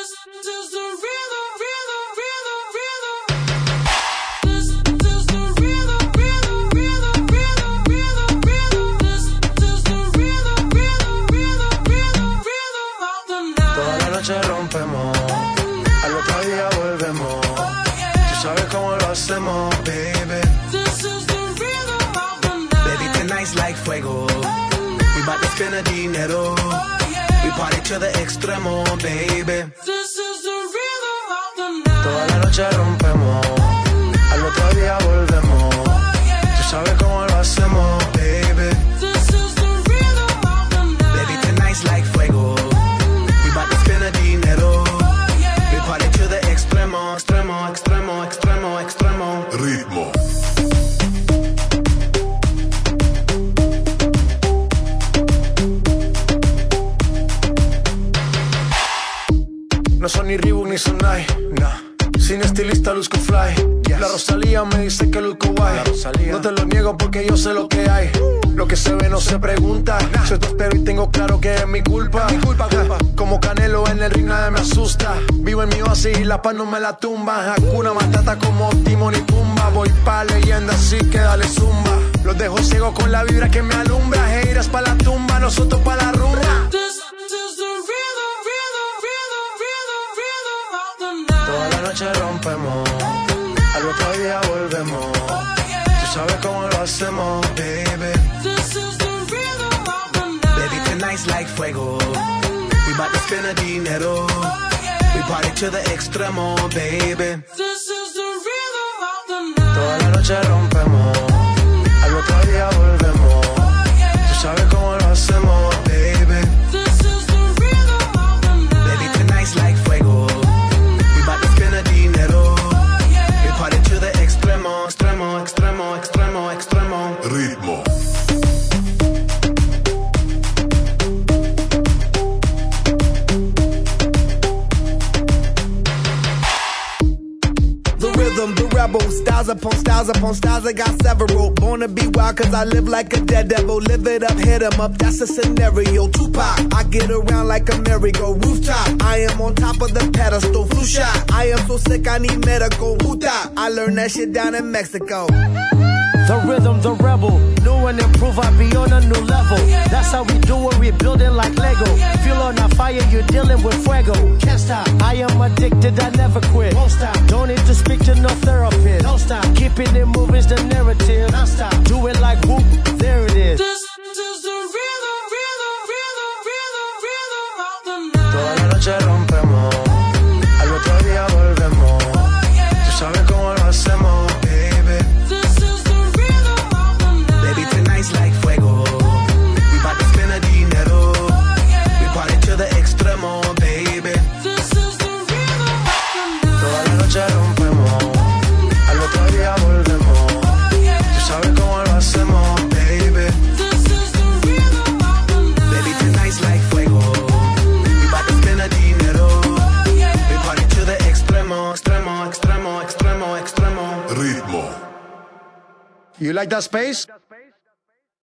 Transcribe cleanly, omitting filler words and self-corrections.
Toda la noche rompemos, al otro día volvemos. Tú sabes cómo lo hacemos, baby. Baby, tonight's like fuego. We bout to spend the dinero. We party to the extremo, baby. Toda la noche rompemos, al otro día volvemos. Tú sabes cómo lo hacemos, baby. Baby, tonight's like fuego. We bout to spend the dinero. We party to the extremo, extremo, extremo, extremo, extremo. Ritmo. No son ni Reebok ni Sonai, nah. Sin estilista luzco fly, yes. La Rosalía me dice que luzco guay. No te lo niego porque yo sé lo que hay. Lo que se ve no se pregunta, nah. Soy tostero y tengo claro que es mi culpa. Culpa. Como Canelo en el ring nadie me asusta. Vivo en mi oasis y la paz no me la tumba. Hakuna Matata como Timón y Pumba. Voy pa' leyenda así que dale zumba. Los dejo ciego con la vibra que me alumbra. Heiras pa' la tumba, nosotros pa' la rumba. Toda la noche rompemos, al otro día volvemos. Tú sabes cómo lo hacemos, baby. Baby, tonight's like fuego. We bout to spend the dinero. We party to the extremo, baby. Toda la noche rompemos, al otro día volvemos. Tú sabes cómo lo hacemos, baby. Baby, tonight's like fuego. Extremo, extremo, extremo, extremo, extremo. Ritmo. The rhythm, the rebel, styles upon styles upon styles, I got several. Born to be wild cause I live like a dead devil. Live it up, hit 'em up, that's a scenario. Tupac, I get around like a merry-go rooftop. I am on top of the pedestal, flu shot. I am so sick, I need medical. Puta, I learned that shit down in Mexico. The rhythm, the rebel, new and improve, I be on a new level. That's how we do it, we build it like Lego. Feel on a fire, you're dealing with fuego. Can't stop, I am addicted, I never quit. Won't stop, don't need to speak to no therapist. Don't stop, keeping it moving's the narrative. Don't stop, do it like whoop, there it is. Toda la noche rompemos, al otro día volvemos. Tú sabes cómo lo hacemos, baby. Baby, tonight's like fuego. We bout to spend the dinero. We party to the extremo, baby. Toda la noche rompemos, al otro día volvemos. Tú sabes cómo lo hacemos, baby. Baby, tonight's like fuego. We bout to spend the dinero. We party to the extremo, extremo, extremo, extremo, extremo. Ritmo. You like that space?